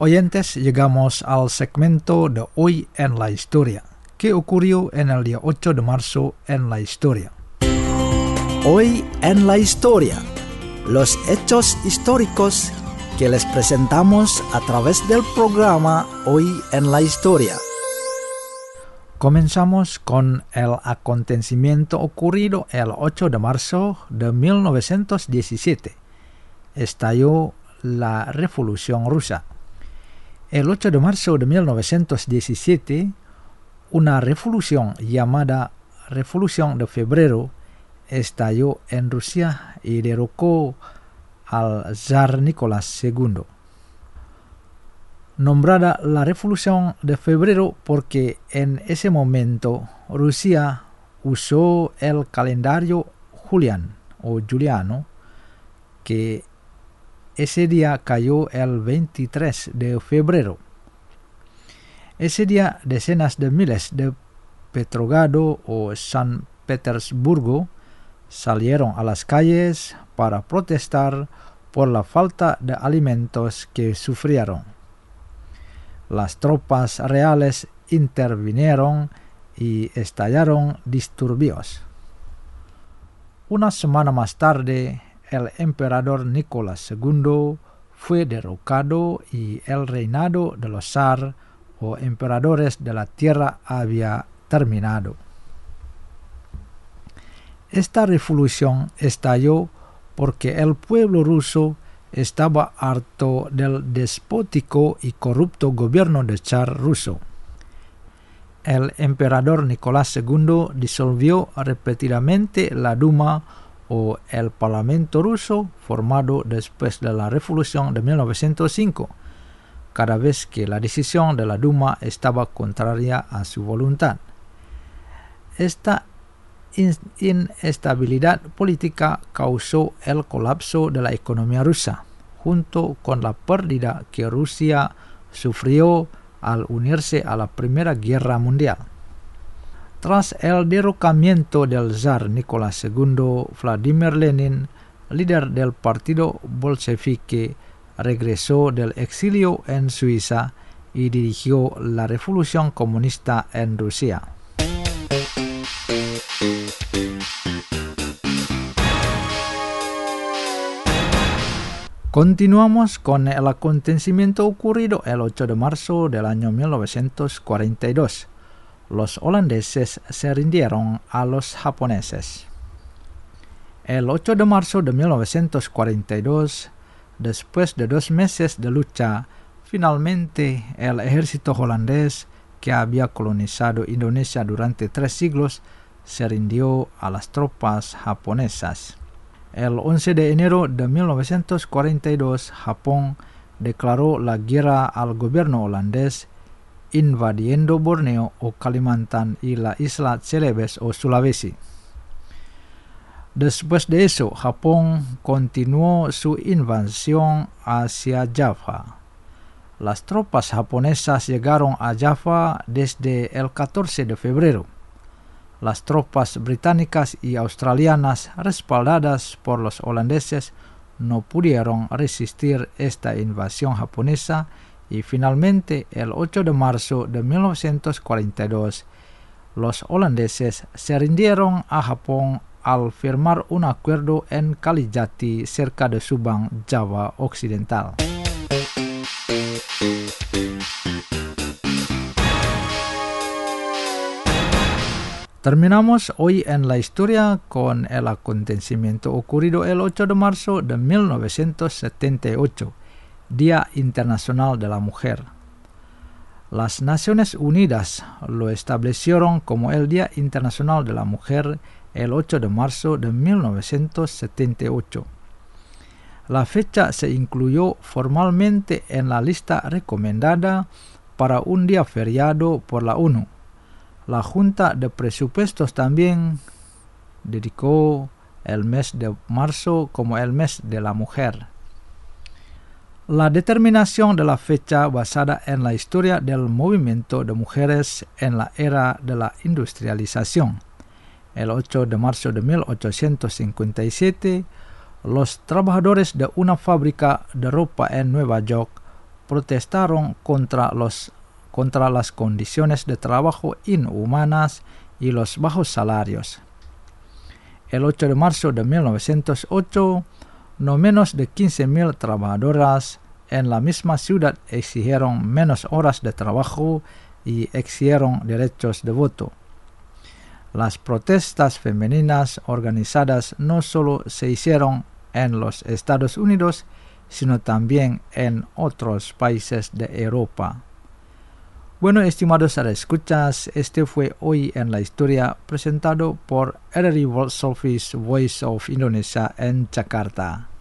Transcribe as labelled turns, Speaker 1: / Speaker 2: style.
Speaker 1: Oyentes, llegamos al segmento de Hoy en la Historia. ¿Qué ocurrió en el día 8 de marzo en la historia?
Speaker 2: Hoy en la Historia. Los hechos históricos que les presentamos a través del programa Hoy en la Historia.
Speaker 1: Comenzamos con el acontecimiento ocurrido el 8 de marzo de 1917. Estalló la Revolución Rusa. El 8 de marzo de 1917, una revolución llamada Revolución de Febrero estalló en Rusia y derrocó al zar Nicolás II. Nombrada la Revolución de Febrero porque en ese momento Rusia usó el calendario juliano, que ese día cayó el 23 de febrero. Ese día decenas de miles de Petrogrado o San Petersburgo salieron a las calles para protestar por la falta de alimentos que sufrieron. Las tropas reales intervinieron y estallaron disturbios. Una semana más tarde, el emperador Nicolás II fue derrocado y el reinado de los zar o emperadores de la tierra había terminado. Esta revolución estalló porque el pueblo ruso estaba harto del despótico y corrupto gobierno del zar ruso. El emperador Nicolás II disolvió repetidamente la Duma o el Parlamento ruso formado después de la Revolución de 1905, cada vez que la decisión de la Duma estaba contraria a su voluntad. Esta inestabilidad política causó el colapso de la economía rusa, junto con la pérdida que Rusia sufrió al unirse a la Primera Guerra Mundial. Tras el derrocamiento del zar Nicolás II, Vladimir Lenin, líder del partido bolchevique, regresó del exilio en Suiza y dirigió la revolución comunista en Rusia. Continuamos con el acontecimiento ocurrido el 8 de marzo del año 1942. Los holandeses se rindieron a los japoneses. El 8 de marzo de 1942, después de 2 meses de lucha, finalmente el ejército holandés, que había colonizado Indonesia durante 3 siglos, se rindió a las tropas japonesas. El 11 de enero de 1942, Japón declaró la guerra al gobierno holandés, invadiendo Borneo o Kalimantan y la isla Celebes o Sulawesi. Después de eso, Japón continuó su invasión hacia Java. Las tropas japonesas llegaron a Java desde el 14 de febrero. Las tropas británicas y australianas, respaldadas por los holandeses, no pudieron resistir esta invasión japonesa y finalmente, el 8 de marzo de 1942, los holandeses se rindieron a Japón al firmar un acuerdo en Kalijati, cerca de Subang, Java Occidental. Terminamos hoy en la historia con el acontecimiento ocurrido el 8 de marzo de 1978. Día Internacional de la Mujer. Las Naciones Unidas lo establecieron como el Día Internacional de la Mujer el 8 de marzo de 1978. La fecha se incluyó formalmente en la lista recomendada para un día feriado por la ONU. La Junta de Presupuestos también dedicó el mes de marzo como el mes de la mujer. La determinación de la fecha basada en la historia del movimiento de mujeres en la era de la industrialización. El 8 de marzo de 1857, los trabajadores de una fábrica de ropa en Nueva York protestaron contra las condiciones de trabajo inhumanas y los bajos salarios. El 8 de marzo de 1908, no menos de 15.000 trabajadoras en la misma ciudad exigieron menos horas de trabajo y exigieron derechos de voto. Las protestas femeninas organizadas no solo se hicieron en los Estados Unidos, sino también en otros países de Europa. Bueno, estimados escuchas, este fue Hoy en la Historia, presentado por RRI World Service Voice of Indonesia en Jakarta.